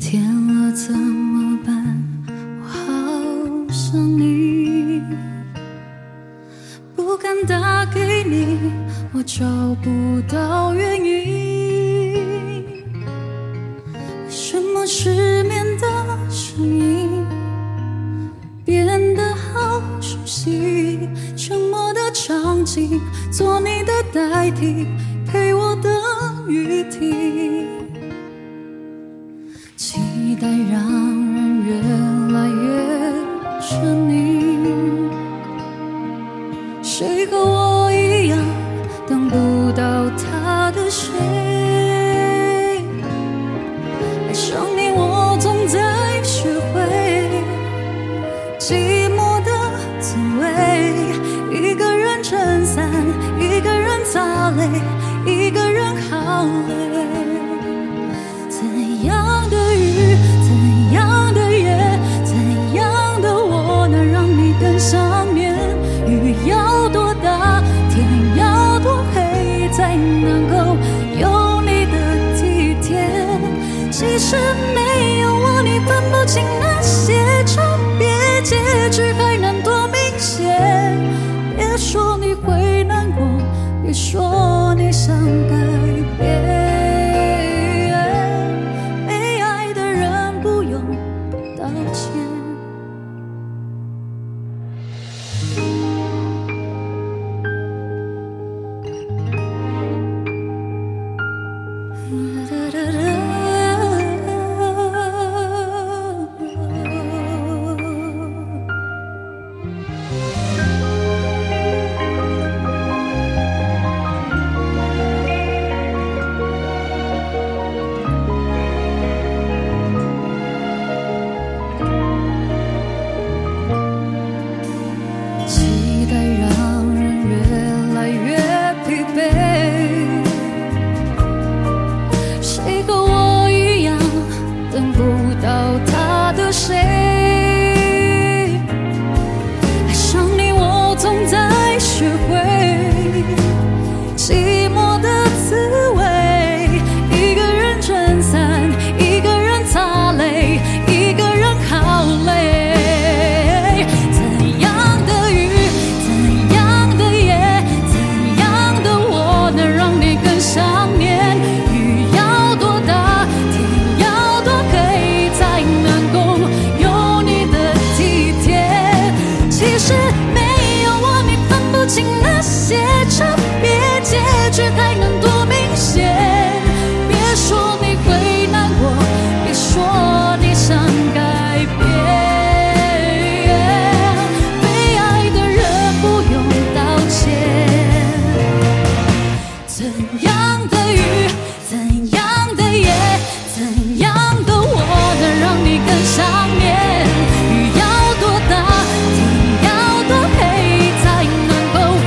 天了怎么办？我好想你，不敢打给你，我找不到原因。为什么失眠的声音变得好熟悉？沉默的场景，做你的代替，陪我等雨停。期待让人越来越沉溺，谁和我一样等不到他的谁？爱上你我总在学会寂寞的滋味，一个人撑伞，一个人擦泪，一个人好累。怎样的雨，怎样的夜，怎样的我能让你更想念？雨要多大，天要多黑，才能够有你的体贴？其实没有我，你分不清那些差别，结局还能多明显？别说你会难过，别说你想改变。期待让人越来越疲惫，谁和我一样等不到他的谁？爱上你我总在学会寂寞的滋味，一个人撑伞，一个人擦泪，一个人好累。那些差别，结局还能多明显？别说你会难过，别说你想改变。被爱的人不用道歉。怎样的雨，怎样的夜，怎样的我能让你更想念？雨要多大，天要多黑，才能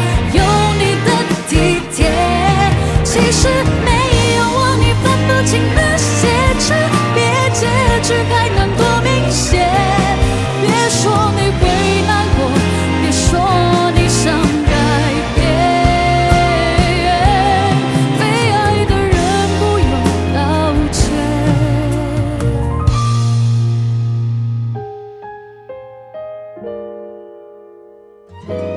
其实没有我，你分不清那些差别，结局还能多明显？别说你会难过，别说你想改变。被爱的人不用道歉。